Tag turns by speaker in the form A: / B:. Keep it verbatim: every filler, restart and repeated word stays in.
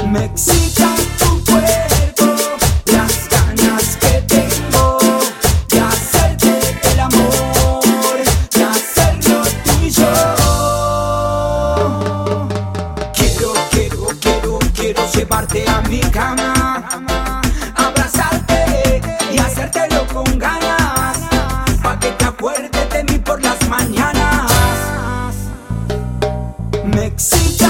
A: Me excita tu cuerpo, las ganas que tengo de hacerte el amor, de hacerlo tú y yo. Quiero, quiero, quiero, quiero llevarte a mi cama, abrazarte y hacértelo con ganas, pa' que te acuerdes de mí por las mañanas. Me excita